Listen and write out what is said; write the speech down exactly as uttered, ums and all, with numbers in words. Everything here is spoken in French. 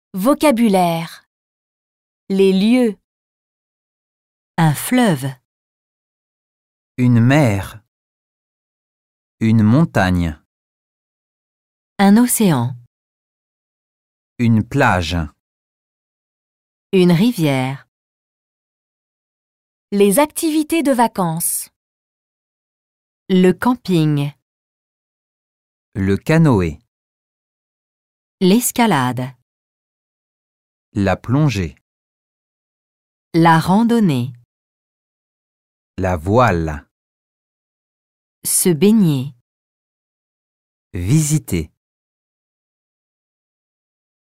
Vocabulaire. Les lieux. Un fleuve. Une mer. Une montagne. Un océan. Une plage. Une rivière. Les activités de vacances. Le camping. Le canoë. L'escalade. La plongée. La randonnée. La voile. Se baigner. Visiter.